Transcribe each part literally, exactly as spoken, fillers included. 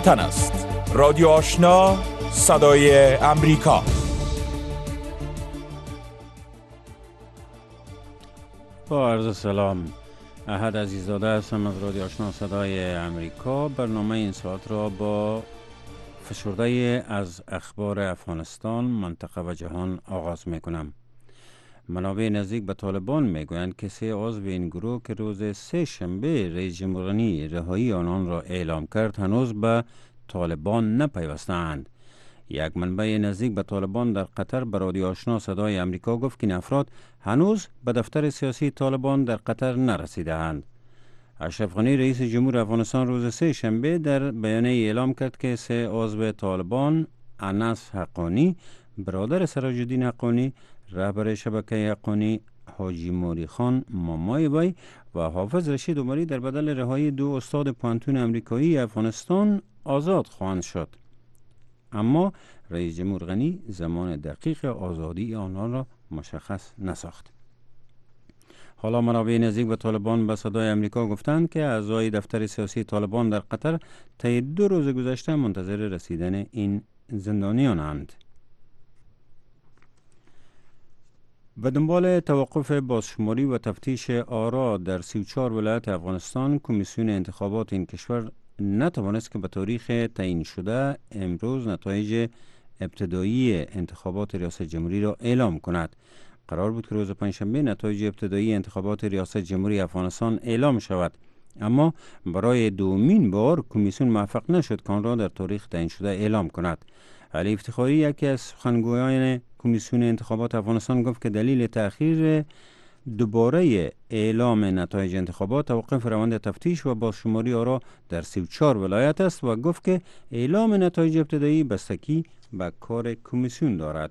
وطن است. رادیو آشنا، صدای امریکا. با عرض سلام، احد عزیزاده هستم از رادیو آشنا صدای امریکا. برنامه این ساعت را با فشرده از اخبار افغانستان، منطقه و جهان آغاز می کنم. منابع نزدیک به طالبان می گویند که سه عضو این گروه که روز سه شنبه رئیس جمهور غنی رهایی آنان را اعلام کرد هنوز به طالبان نپیوستند. یک منبع نزدیک به طالبان در قطر به رادیو آشنا صدای امریکا گفت که این افراد هنوز به دفتر سیاسی طالبان در قطر نرسیده‌اند. اشرف غنی رئیس جمهور افغانستان روز سه شنبه در بیانیه اعلام کرد که سه عضو طالبان، انس حقانی برادر سراج الدین حقانی، رهبر شبکه حقانی حاجی موری خان مامای وی و حافظ رشید عمری در بدل رهایی دو استاد پوهنتون امریکایی افغانستان آزاد خواهند شد. اما رئیس جمهور غنی زمان دقیق آزادی آنها را مشخص نساخت. حالا منابع نزدیک به طالبان به صدای امریکا گفتند که اعضای دفتر سیاسی طالبان در قطر طی دو روز گذشته منتظر رسیدن این زندانیانند. به دنبال توقف بازشماری و تفتیش آرا در سی و چهار ولایت افغانستان، کمیسیون انتخابات این کشور نتوانست که به تاریخ تعیین شده امروز نتایج ابتدایی انتخابات ریاست جمهوری را اعلام کند. قرار بود که روز پنجشنبه نتایج ابتدایی انتخابات ریاست جمهوری افغانستان اعلام شود، اما برای دومین بار کمیسیون موفق نشد که آن را در تاریخ تعیین شده اعلام کند. علی افتخاری، یکی از سخنگویان کمیسیون انتخابات افغانستان، گفت که دلیل تأخیر دوباره اعلام نتایج انتخابات توقف روند تفتیش و بازشماری آرا در سی و چهار ولایت است و گفت که اعلام نتایج ابتدایی بستگی به کار کمیسیون دارد.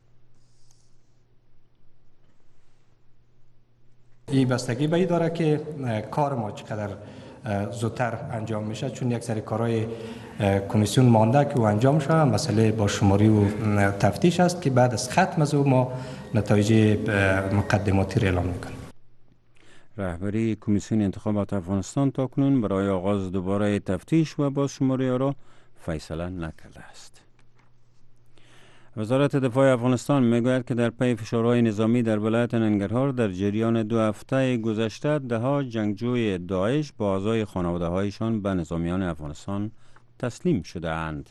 این بستگی به این داره که کار ما چقدر زودتر انجام میشه، چون یک سری کارهای کمیسیون مانده که او انجام شده. مسئله با شماری و تفتیش است که بعد از ختم از او ما نتایج مقدماتی را اعلام میکنیم. رهبری کمیسیون انتخابات افغانستان تاکنون برای آغاز دوباره تفتیش و بازشماری را فیصله نکرده است. وزارت دفاع افغانستان میگوید که در پی فشارهای نظامی در ولایت ننگرهار در جریان دو هفته گذشته ده ها جنگجوی داعش با اعضای خانواده هایشان به نظامیان افغانستان تسلیم شده اند.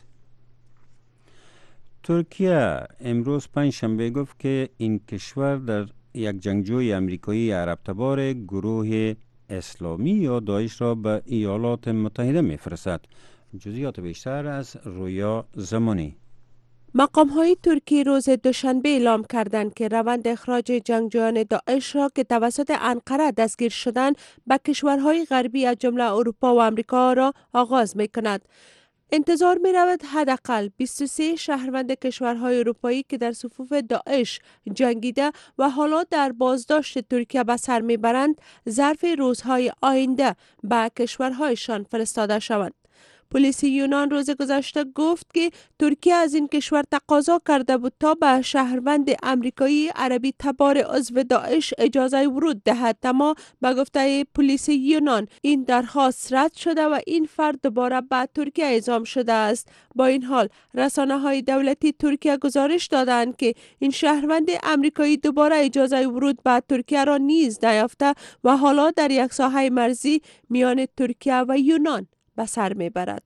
ترکیه امروز پنج شنبه گفت که این کشور در یک جنگجوی امریکایی عرب تبار گروه اسلامی یا داعش را به ایالات متحده میفرستد. جزئیات بیشتر از رویا زمانی. مقام های ترکی روز دوشنبه اعلام کردند که روند اخراج جنگجویان داعش را که توسط انقره دستگیر شدند به کشورهای غربی از جمله اروپا و آمریکا را آغاز می کند. انتظار می رود حداقل بیست و سه شهروند کشورهای اروپایی که در صفوف داعش جنگیده و حالا در بازداشت ترکیه به سر می برند ظرف روزهای آینده به کشورهایشان فرستاده شوند. پلیس یونان روز گذشته گفت که ترکیه از این کشور تقاضا کرده بود تا به شهروند امریکایی عربی تبار عضو داعش اجازه ورود دهد، اما به گفته پلیس یونان این درخواست رد شده و این فرد دوباره به ترکیه اعزام شده است. با این حال رسانه های دولتی ترکیه گزارش دادند که این شهروند امریکایی دوباره اجازه ورود به ترکیه را نیز نیافته و حالا در یک ساحه مرزی میان ترکیه و یونان به سر میبرد.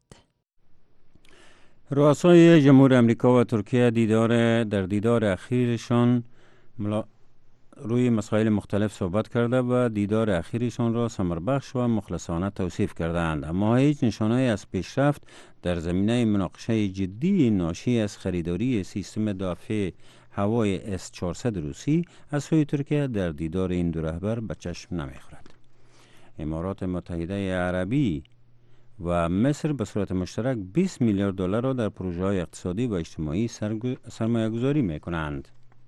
رؤسای جمهور امریکا و ترکیه دیدار در دیدار اخیرشان ملا... روی مسائل مختلف صحبت کرده و دیدار اخیرشان را ثمربخش و مخلصانه توصیف کردند، اما هیچ نشانه از پیشرفت در زمینه مناقشه جدی ناشی از خریداری سیستم دفاع هوای اس چهارصد روسی از سوی ترکیه در دیدار این دو رهبر به چشم نمیخورد. امارات متحده عربی و مصر به صورت مشترک بیست میلیارد دلار را در پروژه های اقتصادی و اجتماعی سرمایه گذاری می کنند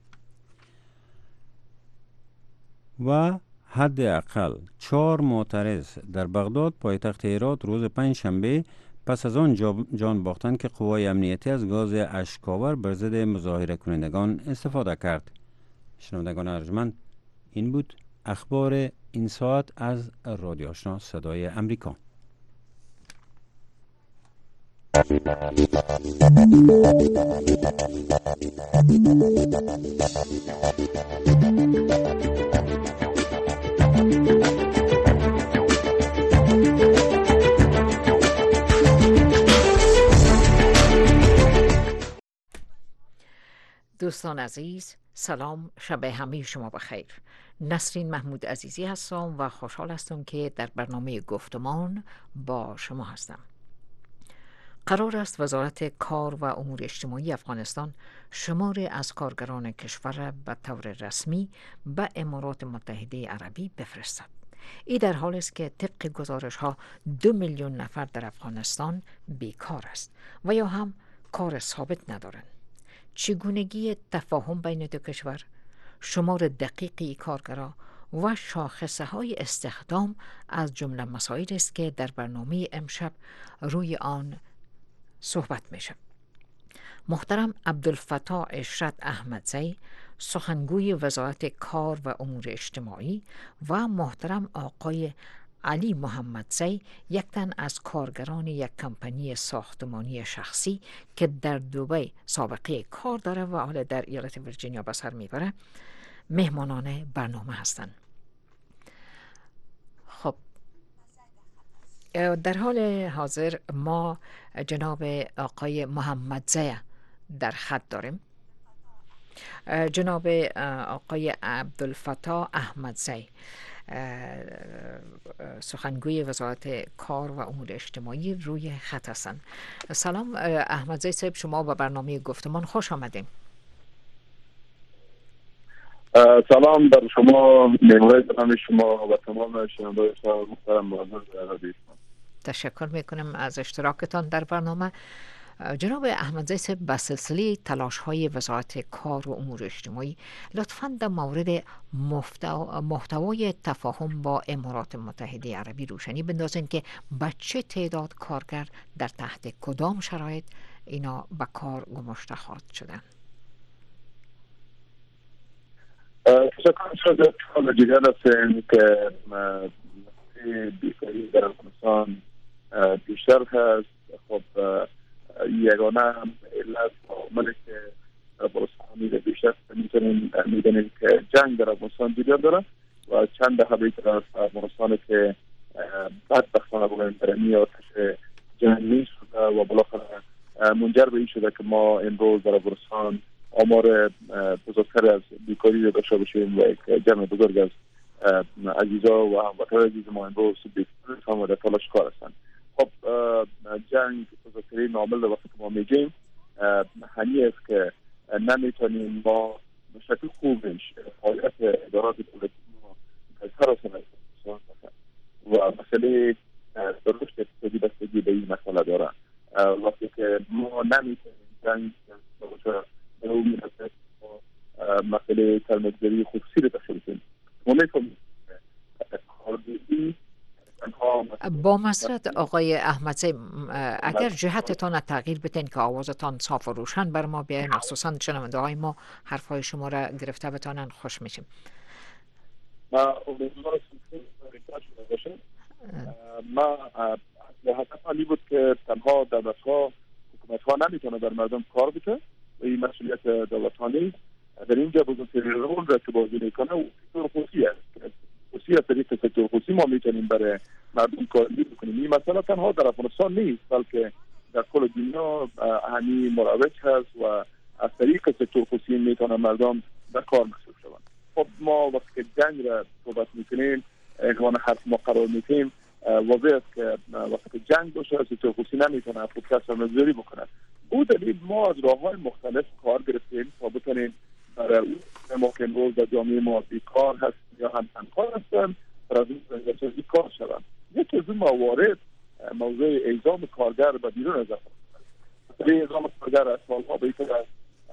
و حداقل چهار معترض در بغداد پایتخت هرات روز پنج شنبه پس از آن جان باختند که قوای امنیتی از گاز اشک‌آور بر ضد مظاهره کنندگان استفاده کرد. شنوندگان ارجمند، این بود اخبار این ساعت از رادیو آشنا صدای امریکا. دوستان عزیز، سلام، شب همه شما بخیر. نسرین محمود عزیزی هستم و خوشحال هستم که در برنامه گفتمان با شما هستم. قرار است وزارت کار و امور اجتماعی افغانستان شماری از کارگران کشور را به طور رسمی به امارات متحده عربی بفرستد. این در حالی است که طبق گزارش ها دو میلیون نفر در افغانستان بیکار است و یا هم کار ثابت ندارند. چگونگی تفاهم بین دو کشور، شمار دقیقی کارگران و شاخصه های استخدام از جمله مسائل است که در برنامه امشب روی آن صحبت می شود. محترم عبدالفتاح اشرت احمدزی، سخنگوی وزارت کار و امور اجتماعی، و محترم آقای علی محمدزی، یک تن از کارگران یک کمپانی ساختمانی شخصی که در دبی سابقه کار داره و حالا در ایالت ویرجینیا به سر میبره، مهمانان برنامه هستند. خب در حال حاضر ما جناب آقای محمدزی در خط داریم. جناب آقای عبدالفتاح احمدزی، سخنگوی وزارت کار و امور اجتماعی، روی خط هستند. سلام احمدزی صاحب، شما به برنامه گفتمان خوش آمدیم. سلام بر شما، مهمانان برنامه شما و تمام شنوندگان محترم و عزیز. تشکر میکنم از اشتراکتان در برنامه. جناب احمدزی صاحب، به سلسله تلاش های وزارت کار و امور اجتماعی لطفاً در مورد محتوای تفاهم با امارات متحده عربی روشنی بندازین که به چه تعداد کارگر در تحت کدام شرایط اینا به کار گماشته خواهد شدن. تشکر شده حال دیگر هستیم که بیکاری در افغانستان بیشتر هست. خب یگانه علت و عاملی که افغانستانی را بیشتر میتونیم میدونیم که جنگ در افغانستان دیگر داره و چند دهه بیشتر از افغانستان که بدبختانه بگویم درمی آتش جنگی شده و بالاخره منجر به این شده که ما امروز در افغانستان آمار بزرگتر از بیکاری را داشته باشیم و یک جمع بزرگ از عزیزا و هموطنان عزیز ما امروز بیکار و در تلاش کار هستند. خب جنگ بزرگترین عامل در وقتی که ما میگیم همین است که نمیتونیم ما به شکل خوبش فعالیت ادارات دولتی ما بهتر از و مسئله درشت اقتصادی بستگی به این مسئله داره. وقتی که ما نمیتونیم جنگ به اون مسئله سرمایه‌گذاری خصوصی رو داشته باشیم. ما میتونیم کارگزاری با مسرت آقای احمدزی، اگر جهتتان تغییر بتین که آوازتان صاف و روشن بر ما بیاین، مخصوصا شنونده های ما حرفای شما را گرفته بتانن، خوش میشیم. ما امیدوارم باشه. ما هدف علی بود که تنها دولت‌ها، حکومت‌ها نمیتونه در مردم کار بکنه و این مسئولیت دولت‌ها نیست. در اینجا بزرگترین رول را که بازی میکنه و سکتور خصوصی است. خصوصی از طریق سکتور خصوصی ما میتونیم برای مردم کاری بکنیم. این مسئله تنها در افغانستان نیست بلکه در کل دنیا همین مروج هست و از طریق سکتور خصوصی میتونه مردم در کار مصروف شوند. خب ما وقتی که جنگ را صحبت میکنیم، اگران حرف ما قرار میتیم، واضح است که وقتی که جنگ باشه سکتور خصوصی نمیتونه افراد کسب سرمایه‌گذاری بکنه. او دلیل ما از راه‌های مختلف کار گرفتیم تا بتونیم برای اون ما که امروز در جامعه ما بیکار هست یا هم تنکار هستن برای از این کار شدن. یکی از اون موارد موضوع اعزام کارگر به بیرون از افغانستان. اعزام کارگر از سالها بیشتر از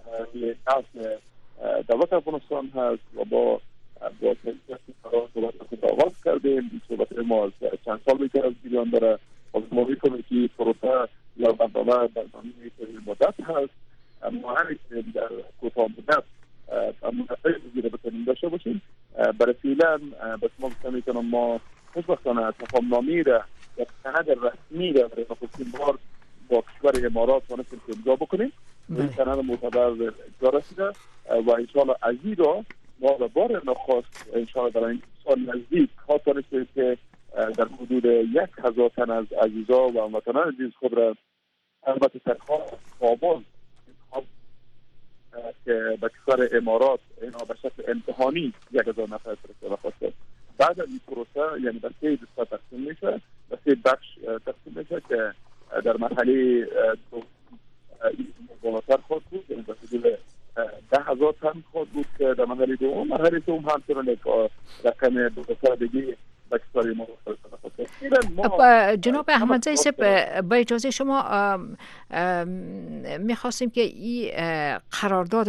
نسل دولت افغانستان هست و با با تجربه صحبت آغاز کردیم. صحبت ما از چند سال بیشتر از بیرون داره. از ما میکنیم که پروسه یا برنامه برنامه مدت هست. ما همیشه در کوتاه مدت منطقه بگیره بتونیم داشته باشیم. برای فعلا بس ما بسیار میکنم ما خوشبختانه تفاهم نامی را یک سند رسمی را برای نخستین بار با کشور امارات تونستیم که امضا بکنیم. این سند معتبر امضا رسیده و انشاءالله از این را ما به بار نخست انشاءالله در این سال نزدیک ها تونستیم که در حدود یک هزار تن از عزیزا و هموطنان عزیز خود را البته تنها آموز که به کشور امارات اینا به شکل امتحانی یک هزار نفر فرستاده خواست. بعد از این پروسه یعنی به سه دسته تقسیم میشه، به سه بخش تقسیم میشه که در مرحله دو بالاتر خود بود، یعنی به حدود ده هزار تن خود بود که در مرحله دوم، مرحله دوم همچنان یک رقم بسیار دیگه به کشور امارات فرستاده خواست. جناب احمدزی صاحب با اجازه شما میخواستیم که این قرارداد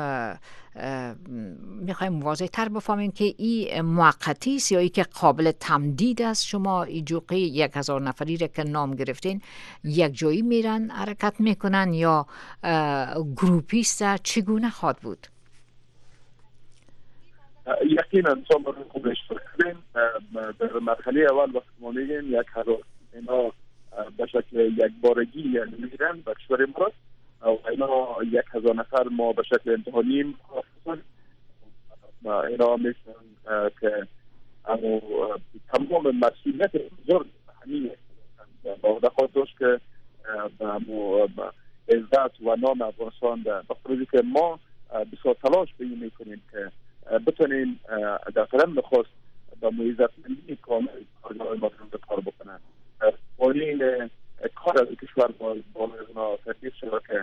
میخوایم واضح تر بفهمیم که این موقتی است یا ای که قابل تمدید است. شما این جوقه یک هزار نفری را که نام گرفتین یک جایی میرن حرکت میکنن یا گروپی است؟ چگونه خواهد بود؟ یقینا شما رو خوب اشتراک کردیم. در مرحله اول وقت ما میگیم یک هزار اینا به شکل یک بارگی یعنی میرن به کشور امارات و اینا یک هزار نفر ما به شکل امتحانیم اینا میشن که تمام مسئولیت بزرگ همین با خود داشت که عزت و نام افغانستان در بخوری که ما بسیار تلاش به این میکنیم که بتونیم در قدم نخست با معیزت ملی کامل کارگرهای ما رو کار بکنن. قوانین کار از کشور با اونا تطبیق شده که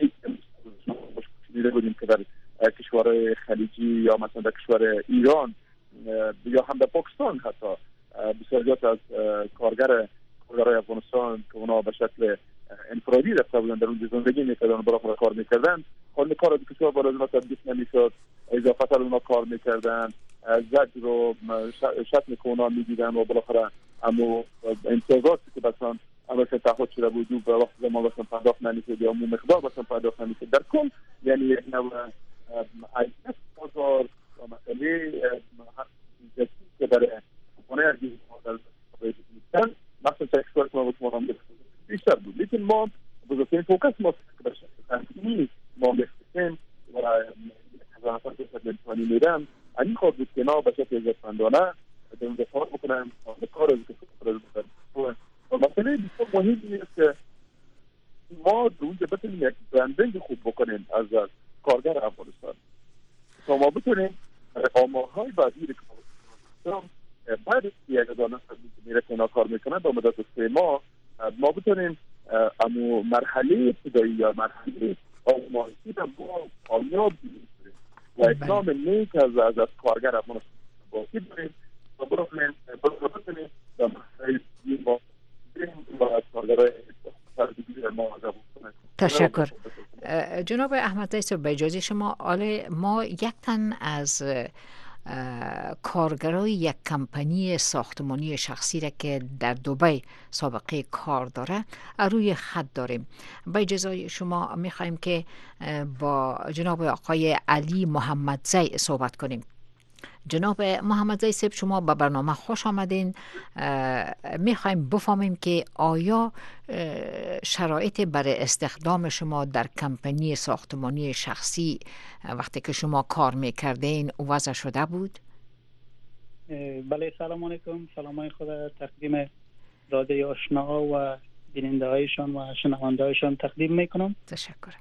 دیده بودیم که در کشورهای خلیجی یا مثلا در کشور ایران یا هم در پاکستان حتی بسیار زیاد از کارگر کارگرهای افغانستان که اونا به شکل انفرادی رفته بودن در اونجا زندگی میکردن و برای کار میکردن، خانه کار از کشور بالا از اونا تطبیق نمیشد، اضافه تر اونا کار میکردن، زجر رو شتم که اونا میدیدن و بالاخره اما امتیازاتی که مثلا اما که تعهد شده بود و وقت زمان بسن پرداخت نمیشد یا امون مقدار بسن پرداخت نمیشد. در کل یعنی یک نوع عیدت بازار و مسئله که در خانه ارگیز در بیشتر مثلا چکشوار که ما بود ما بیشتر بود، لیکن ما بزرگترین فوکس ما که بشه تنظیمی ما بخشیم و هزار نفر که شکل امتحانی میرم این خود بود که نا به شکل عزتمندانه در اونجا کار بکنم به کار از کشور بکنم. و مسئله بسیار مهمی است که ما در اونجا بتونیم یک برندینگ خوب بکنیم از کارگر افغانستان تا ما بتونیم آمارهای بعدی که بعد از یک هزار نفر میره که اینا کار میکنن با مدت سه ماه ما بتونیم امو مرحله ابتدایی یا مرحله آزمایشی را ما کامیاب بگیریم و اقدام نیک از از از کارگر افغانستان باقی داریم و بتونیم بتونیم در مرحله ما با کارگرهای ما تشکر. جناب احمدزی صاحب با اجازه شما آله ما یک تن از کارگرای یک کمپانی ساختمانی شخصی را که در دبی سابقه کار داره روی خط داریم. با اجازه شما میخوایم که با جناب آقای علی محمدزی صحبت کنیم. جناب محمدزی صاحب شما به برنامه خوش آمدین. میخوایم بفهمیم که آیا شرایط برای استخدام شما در کمپانی ساختمانی شخصی وقتی که شما کار میکردین وضع شده بود؟ بله، سلام علیکم. سلام خدا تقدیم رادیو آشنا و بیننده هایشان و شنونده هایشان تقدیم میکنم. تشکر.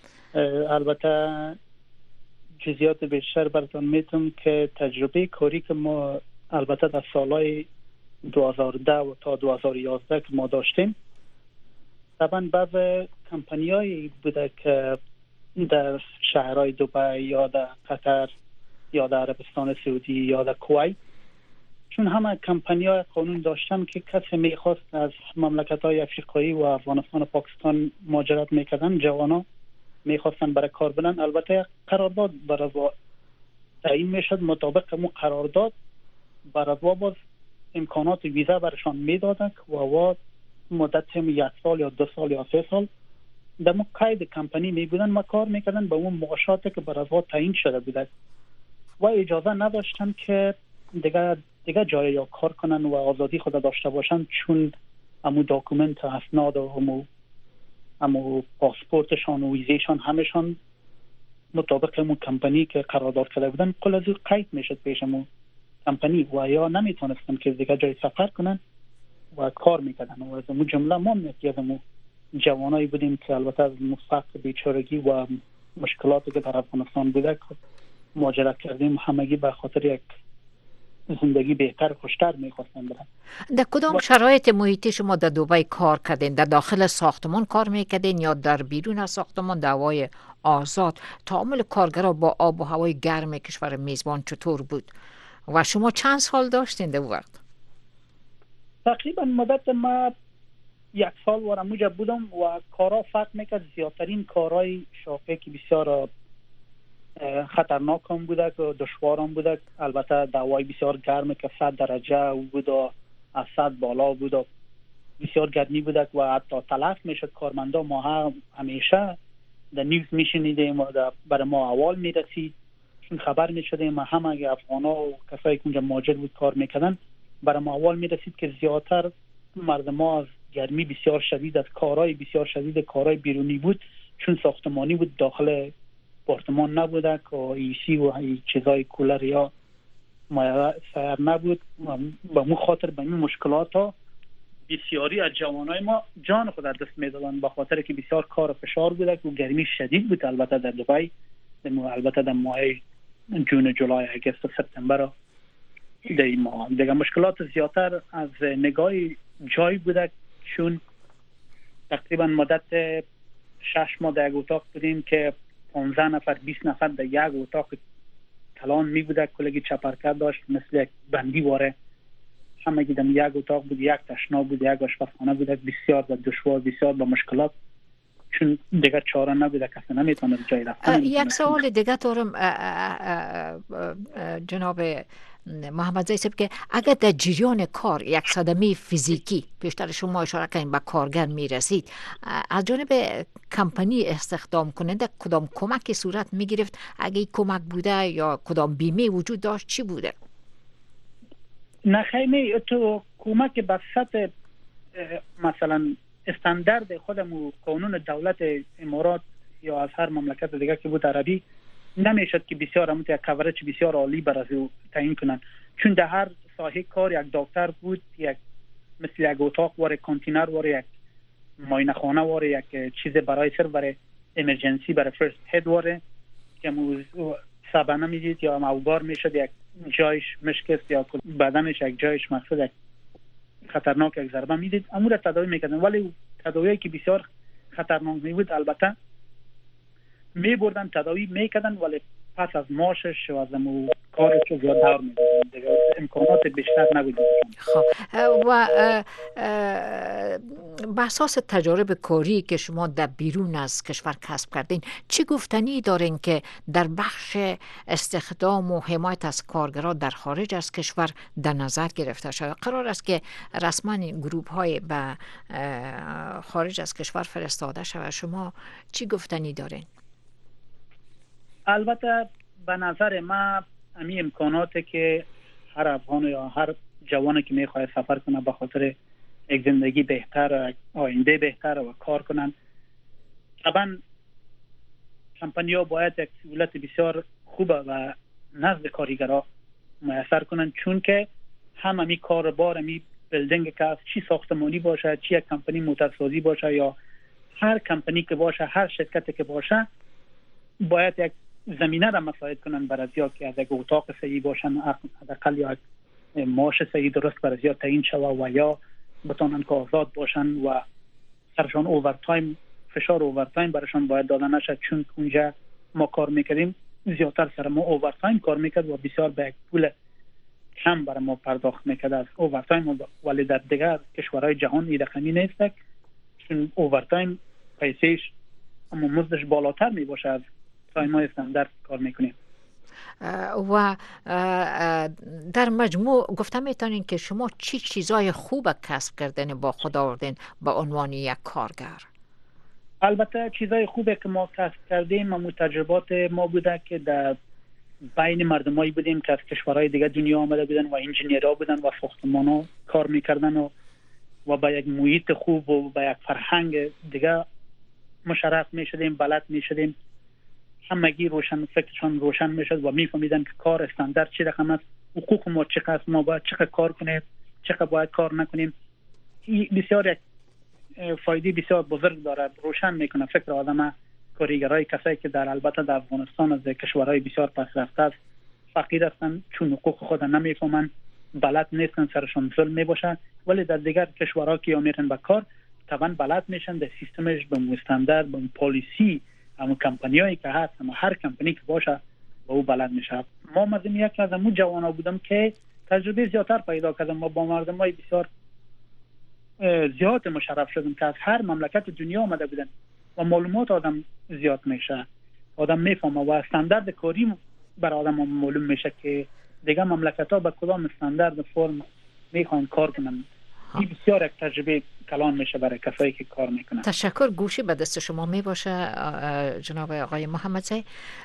البته جزئیات بیشتر براتون میتونم که تجربه کاری که ما البته در سالهای دو هزار و ده تا دو هزار و یازده که ما داشتیم طبعا بعض کمپانیایی بوده که در شهرهای دبی یا در قطر یا در عربستان سعودی یا در کویت، چون همه کمپانی‌های قانون داشتن که کسی میخواست از مملکت‌های افریقایی و افغانستان و پاکستان مهاجرت میکردن، جوانا میخواستن برای کار برن، البته قرارداد برای تعیین میشد، مطابق مو قرارداد برای باز امکانات ویزا برشان میدادن و وا مدت یک سال یا دو سال یا سه سال در مو قید کمپانی میبودن، ما کار میکردن با اون معاشاتی که برای وا تعیین شده بوده و اجازه نداشتن که دیگه دیگه جای یا کار کنن و آزادی خود داشته باشن، چون امو داکومنت اسناد و امو اما پاسپورتشان و ویزیشان همشان مطابق همون کمپانی که قرارداد کرده بودن کل از او قید میشد پیش همون کمپانی و یا نمیتونستن که دیگه جای سفر کنن و کار میکردن. و از همون جمله ما یکی از همون جوانایی بودیم که البته از فقر، بیچارگی و مشکلاتی که در افغانستان بوده مهاجرت کردیم، همگی به خاطر یک زندگی بهتر خوشتر میخواستن برن. در کدام شرایط محیطی شما در دبی کار کردین؟ در داخل ساختمان کار میکردین یا در بیرون از ساختمان در هوای آزاد؟ تعامل کارگرها با آب و هوای گرم کشور میزبان چطور بود و شما چند سال داشتین در وقت؟ تقریبا مدت ما یک سال ورموجه بودم و کارا فرق میکرد. زیادترین کارهای شاقه که بسیار خطرناک هم بوده که دشوار هم بوده، البته دوای بسیار گرم که صد درجه بود و از صد بالا بود و بسیار گرمی بوده و حتی تلف میشد کارمندا. ما هم همیشه در نیوز میشنیدیم و برای ما اول میرسید، چون خبر میشدیم همه افغانا و کسایی که اونجا مهاجر بود کار میکردن برای ما اول میرسید که زیادتر مردم ما از گرمی بسیار شدید، از کارهای بسیار شدید کارهای بیرونی بود، چون ساختمانی بود، داخل آپارتمان نبوده که ایسی و ای چیزای کولر یا مایع سیر نبود. با مو خاطر به این مشکلات ها بسیاری از جوانای ما جان خود دست میدادن، به خاطر که بسیار کار فشار بوده و گرمی شدید بود. البته در دبی، البته در ماه جون، جولای، اگست و سپتامبر در این ماه دیگه مشکلات زیادتر از نگاه جای بوده، چون تقریبا مدت شش ماه در یک اتاق بودیم که پانزده نفر بیست نفر در یک اتاق کلان می بوده، کلگی چپرکت داشت مثل یک بندی واره، همه گیدم یک اتاق بود، یک تشناب بود، یک آشپزخانه بود، بسیار با دشوار، بسیار با مشکلات، چون دیگه چاره نبوده، کسی نمیتونه جای رفتن. یک سوال دیگه دارم جناب محمد زی صاحب که اگر در جریان کار یک صدمه فیزیکی، پیشتر شما اشاره کردین به کارگر میرسید، از جانب کمپانی استخدام کننده کدام کمکی صورت میگرفت؟ اگه کمک بوده یا کدام بیمه وجود داشت، چی بوده؟ نه خیلی تو کمک به سطح مثلا استاندارد خودم و قانون دولت امارات یا از هر مملکت دیگه که بود عربی نمیشد که بسیار همون یک کورج بسیار عالی بر از او تعیین کنن، چون در هر ساحه کار یک دکتر بود، یک مثل یک اتاق واره، کانتینر واره، یک معاینه خانه واره، یک چیز برای سر برای امرجنسی، برای فرست هد واره که سبانه میدید یا موبار میشد یک جایش مشکست یا بدنش یک جایش مقصد یک خطرناک یک ضربه میدید، امور تداوی میکردن. ولی تداویی که بسیار خطرناک میبود البته می بردن تداوی میکردن، ولی پس از ماشش و از امو کارش رو زیاد دور میدن، امکانات بیشتر نبود. خب و به اساس تجارب کاری که شما در بیرون از کشور کسب کردین، چی گفتنی دارین که در بخش استخدام و حمایت از کارگران در خارج از کشور در نظر گرفته شده؟ قرار است که رسما گروه های به خارج از کشور فرستاده شود، شما چی گفتنی دارین؟ البته به نظر ما امی امکاناتی که هر افغان یا هر جوانی که میخواد سفر کنه به خاطر یک زندگی بهتر، آینده بهتر و کار کنن، طبعا کمپانی ها باید یک سهولت بسیار خوبه و نزد کارگرها میسر کنن، چون که هم امی کاربار، امی بلدینگ که چی ساختمانی باشه، چی یک کمپانی موتورسازی باشه یا هر کمپانی که باشه، هر شرکتی که باشه، باید یک زمینه را مساعد کنن برای زیاد که از یک اتاق صحیح باشن، حداقل یا معاش صحیح درست برای زیاد تعیین شود و یا بتونن که آزاد باشن و سرشان اوورتایم، فشار اوورتایم برایشان باید داده نشه، چون اونجا ما کار میکردیم زیادتر سر ما اوورتایم کار میکرد و بسیار به یک پول کم برای ما پرداخت میکرد از اوورتایم، ولی در دیگر کشورهای جهان این رقمی نیست، چون اوورتایم پیسهش اما مزدش بالاتر میباشه از تایم های استاندارد کار میکنیم. و در مجموع گفته میتونین که شما چی چیزای خوب کسب کردن با خود آوردین به عنوان یک کارگر؟ البته چیزای خوبه که ما کسب کردیم و تجربات ما بوده که در بین مردمایی بودیم که از کشورهای دیگه دنیا آمده بودن و انجینیرها بودن و ساختمانا کار میکردن و و با یک محیط خوب و با یک فرهنگ دیگه مشرف می شدیم، بلد می شدیم، همگی روشن فکرشان روشن می شد و می فهمیدن که کار استاندارد چه رقم است، حقوق ما چقدر است، ما باید چقدر کار کنیم، چقدر باید کار نکنیم. این بسیار فایده بسیار بزرگ داره، روشن میکنه فکر آدم کارگرای کسایی که در البته در افغانستان از کشورهای بسیار پسرفته است فقیر هستند، چون حقوق خود نمیفهمن، بلد نیستن، سرشون ظلم میباشه. ولی در دیگر کشورها که میرن به کار طبعا بلد میشن، در سیستمش به استاندارد، به پالیسی، اما کمپانیایی که هست، اما هر کمپانی که باشه با او بلد میشه. ما مردم یک از اون جوانا بودم که تجربه زیادتر پیدا کردم، ما با مردمای بسیار زیاد مشرف شدم که از هر مملکت دنیا آمده بودن و معلومات آدم زیاد میشه، آدم میفهمه و استاندارد کاری بر آدم معلوم میشه که دیگه مملکت ها به کدام استاندارد فرم میخوان کار کنن. این بسیار یک تجربه کلان میشه برای کسایی که کار میکنن. تشکر. گوشی به دست شما میباشه جناب آقای محمد زی.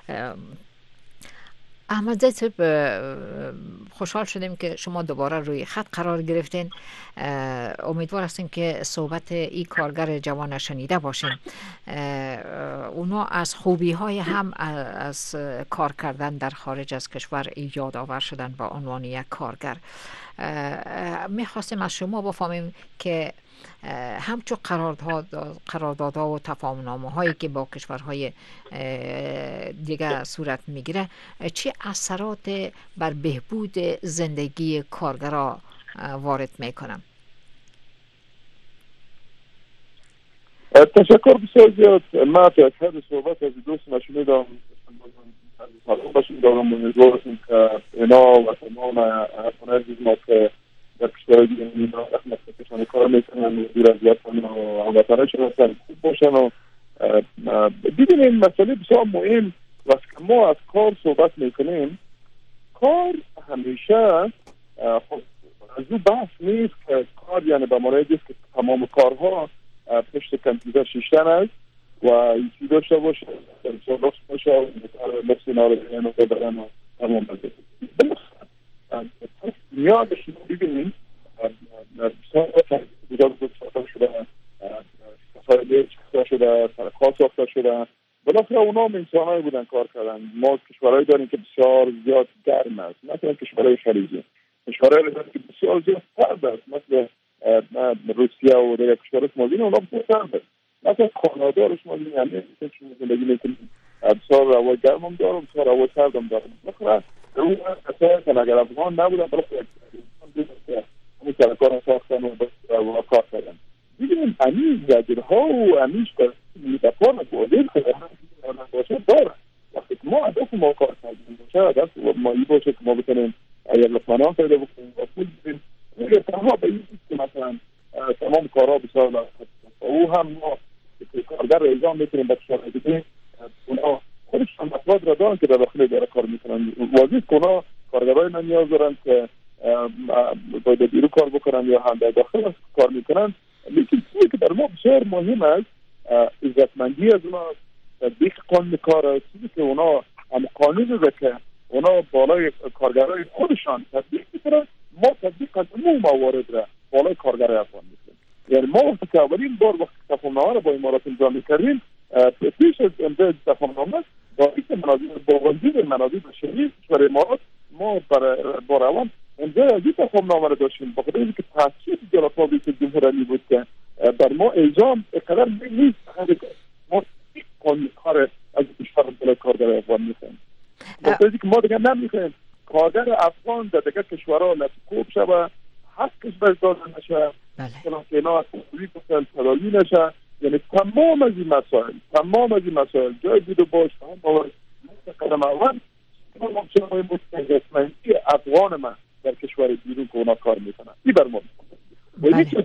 احمد زی صاحب، خوشحال شدیم که شما دوباره روی خط قرار گرفتین. امیدوار هستیم که صحبت این کارگر جوان شنیده باشین. اونا از خوبی های هم از کار کردن در خارج از کشور یادآور شدن با عنوان یک کارگر. میخواستیم از شما بفهمیم که همچون قرارداد قراردادها و تفاهم‌نامه هایی که با کشورهای دیگه صورت میگیره چه اثرات بر بهبود زندگی کارگرها وارد میکنم؟ تشکر بسیار زیاد. من تا اکثر صحبت از دوست نشونیدم باشیم دارم امیدوارم که اینا و تمام افغان عزیز ما که در کشورهای دیگه اینا احمد کشان کار میکنن و دور از وطن و هموطنانشون هستن خوب باشن و ببینیم مسئله بسیار مهم وقتی که ما از کار صحبت میکنیم، کار همیشه خب از او بحث نیست که کار یعنی به معنی است که تمام کارها پشت کامپیوتر شیشتن است و ایسی داشته باشه بسیار لفظ باشه لفظ نارده و ببرن و تمام بزید نیاز شما ببینیم بسیار بجا بزرگ ساخته شده، سایده ساخته شده، سرکار ساخته شده. بالاخره اونا هم انسان هایی بودن کار کردن. ما کشورهایی داریم که بسیار زیاد گرم است، مثلا کشورهای خلیجی، کشورهایی داریم که بسیار زیاد سرد است، مثل روسیه و دیگر کشورهای شمالین اونا بسیار سرد است. مثلا کانادا رو شما ببینید همین چون زندگی میکنیم بسیار هوای گرم هم دارم، بسیار هوای سرد هم دارم. مثلا اون اصلا اگر افغان نبودن بالاخره همون سرکار ساختن و کار کردن. ببینیم همین زجرها و همیش میتفار نبودیم که همین باشه داره. وقتی که ما هدف ما کار کردیم باشه، هدف ما این باشه که ما بتونیم اگر لطمانان پیدا بکنیم و پول بکنیم اگر تنها به این که مثلا تمام کارها بسیار لازم او هم ما کارگر را اعزام میکنیم به کشورهای دیگه، اونا خودشان افراد را دارن که در داخل داره کار میکنن. واضح که اونا کارگرای نیاز دارن که باید بیرون کار بکنن یا هم در داخل کار میکنن. لیکن چیزی که در ما بسیار مهم است عزتمندی از اونا، تطبیق قانون کار است. چیزی که اونا هم قانون رو که اونا بالای کارگرای خودشان تطبیق میکنن، ما تطبیق از اون موارد را بالای کارگرای افغان میکنیم. یعنی ما وقتی که اولین بار وقتی تفاهم‌نامه را با امارات امضا میکردیم، پیش از امضای تفاهم‌نامه با رئیس مناظر با وزیر مناظر شریف کشور امارات ما برای بار اول امضای از این تفاهم‌نامه را داشتیم، با خاطر اینکه تاسیس جلسه رئیس جمهوری بود که بر ما اعزام اقدار نیست ما قانون کار از کشور بالای کارگر افغان میکنیم. با خاطر اینکه ما دیگه نمیخوایم کارگر افغان در دیگر کشورها لطف‌کوب شود، حقش بهش داده نشه، مثلا که اینا از خوبی بسن تداوی نشه. یعنی تمام از این مسائل تمام از این مسائل جای بود و باش هم باید قدم اول تمام چنهای مستقیمتی افغان من در کشور بیرون که اونا کار میکنن این بر ما و یک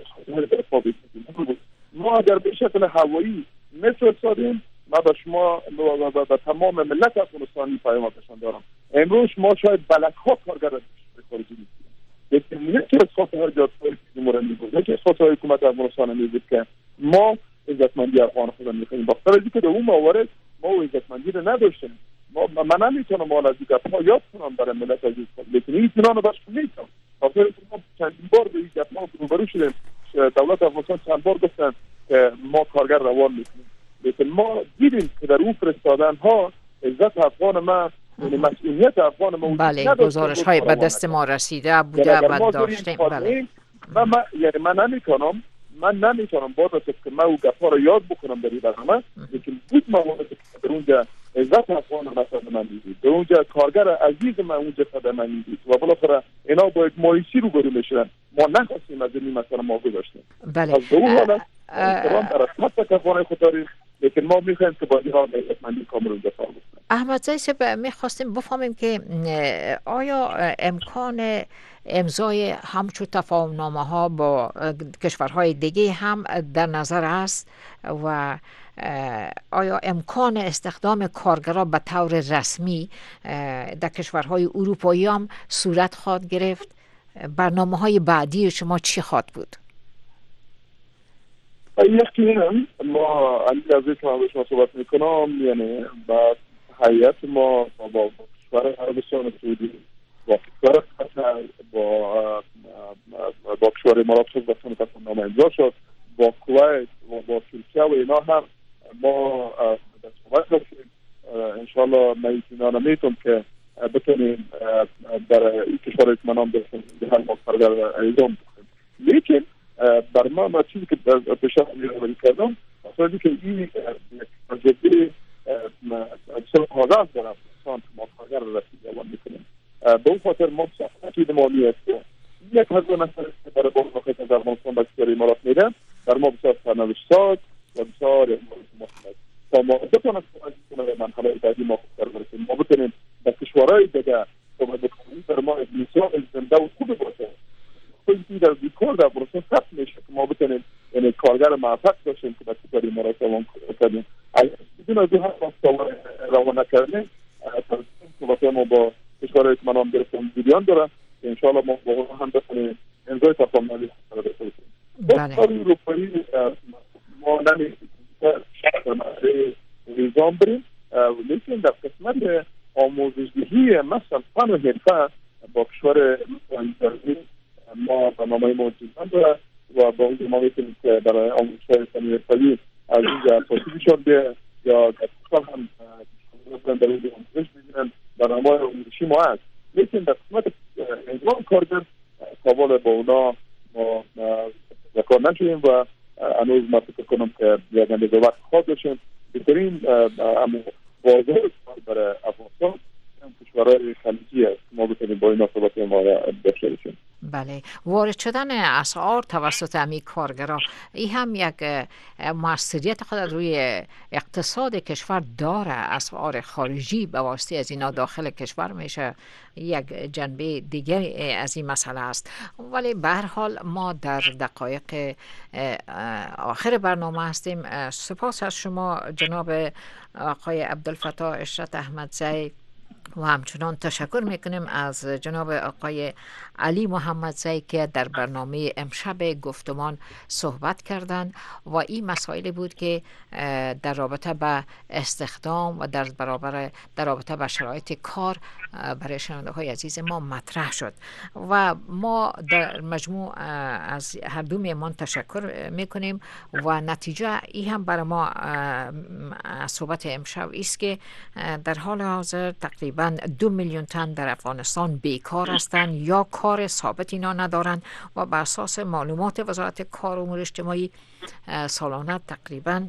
ما اگر به شکل هوایی مثل سادیم ما به شما و تمام ملت افغانستانی پیام بشن دارم. امروز ما شاید بلک ها کارگر خارجی نیستیم، لیکن یکی از خواستهای جاتفایی که مورد میگوز یکی از خواستهای حکومت افغانستان میگوید که ما عزتمندی افغان خودم میکنیم. با خاطر اینکه در اون موارد ما و عزتمندی رو نداشتیم. ما من نمیتونم حالا از این گپ‌ها یاد کنم برای ملت عزیز خود، لیکن این اطمینان رو بهش میتونم. خاطر اینکه ما چندین بار به این گپ‌ها روبرو شدیم. دولت افغانستان چند بار گفتن که ما کارگر روان میکنیم، لیکن ما دیدیم که در اون فرستادن ها عزت افغان ما، یعنی مسئولیت افغان ما، بله، گزارش های به دست ما رسیده بوده و داشتیم. بله. و من یعنی من نمیتونم من نمیتونم باید است که من او گفا رو یاد بکنم در این برنامه، لیکن بود موارد که در اونجا عزت افغان مثلا من دیدید، در اونجا کارگر عزیز من اونجا صدا من دیدید و بالاخره اینا با یک مایوسی روبرو میشن. ما نخواستیم از این مثلا ما گذاشتیم. بله. از اون حالت احترام در خط افغان خود داریم، لیکن ما میخوایم که با ایران حیثمندی کامل دفاع بکنیم. احمد زی صاحب، میخواستیم بفهمیم که آیا امکان امضای همچون تفاهمنامه ها با کشورهای دیگه هم در نظر است و آیا امکان استخدام کارگران به طور رسمی در کشورهای اروپایی هم صورت خواهد گرفت؟ برنامه های بعدی شما چی خواهد بود؟ یقینا ما علی از که من به شما صحبت میکنم، یعنی با هیئت ما با کشور عربستان سعودی، با کشور قطر، با با کشور امارات شد و تفاهمنامه امضا شد، با کویت و با ترکیه و اینا هم ما در صحبت هستیم. انشاءالله من اطمینان میتونم که بتونیم در این کشور که من نام داشتم به هر مقصد اعلام بکنیم. لیکن بر ما ما چیزی که بشار می‌روی کردم اصلا که این تجربه بسیار حاضر است در افغانستان که ما کارگر رسید اول میکنیم. به اون خاطر ما بسیار دمانی است یک هزار نفر که برای باز وقت از افغانستان به کشور امارات میرن، در ما بسیار سرنوشت ساز و بسیار مهمه تا ما بتونیم از مرحله بعدی ما کارگر برسیم. ما بتونیم در کشورهای دیگه صحبت بکنیم، در ما مثال زنده و خوب باشه. خیلی در بیکار در افغانستان ثبت میشه که ما بتونیم یعنی کارگر موفق داشتیم که در کشور امارات روان کردیم. اگر بدون از این هم سوال روان نکردیم، صحبت ما با کشورهای که من هم گرفتم جریان دارم که انشاءالله ما با هم بتونیم امضای تفاهمنامه رو بکنیم. با کار اروپایی ما نمی‌تونیم در مرحله نظام بریم، لیکن در قسمت آموزش‌دهی مثلا فن و حرفه با کشور مثلا ما برنامه موجود داره و با اونجا ما میتونیم که برای آموزش‌های فنی حرفه‌ای از اینجا توسعه شده یا در کشور هم در اونجا آموزش بگیرن. برنامه آموزشی ما هست، لیکن در قسمت انضمام کارگر قابل با اونا ما کار نشدیم و هنوز ما فکر کنم که یادنده به وقت خواهد داشتیم. بهترین واضح کار برای افغانستان کشورهای خلیجی است که ما بتونیم با این صحبت ما داشته باشیم. بله، وارد شدن اسعار توسط امی کارگران این هم یک مؤثریت خود روی اقتصاد کشور داره. اسعار خارجی به واسطه از اینا داخل کشور میشه، یک جنبه دیگه از این مسئله است. ولی به هر حال ما در دقایق آخر برنامه هستیم. سپاس از شما جناب آقای عبدالفتاح اشرت احمدزی و همچنان تشکر میکنیم از جناب آقای علی محمدزی که در برنامه امشب گفتمان صحبت کردند و این مسائل بود که در رابطه به استخدام و در برابر در رابطه به شرایط کار برای شنونده های عزیز ما مطرح شد و ما در مجموع از هر دو میهمان تشکر میکنیم و نتیجه این هم برای ما صحبت امشب است که در حال حاضر تقریبا دو میلیون تن در افغانستان بیکار هستند یا کار ثابت اینا ندارند و بر اساس معلومات وزارت کار و امور اجتماعی سالانه تقریبا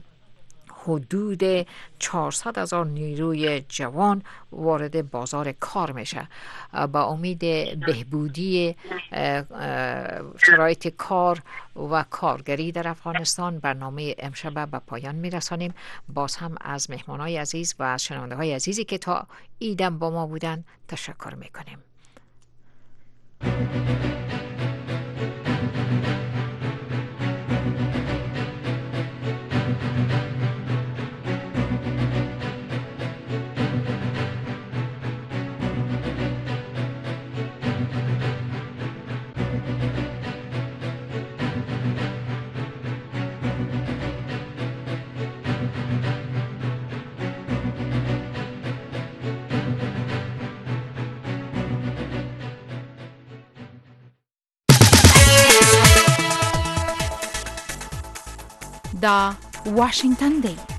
حدود چهارصد هزار نیروی جوان وارد بازار کار میشه. با امید بهبودی شرایط کار و کارگری در افغانستان برنامه امشب به پایان میرسانیم. باز هم از مهمانای عزیز و از شنونده های عزیزی که تا ایدم با ما بودن تشکر میکنیم. دا واشنگتن دی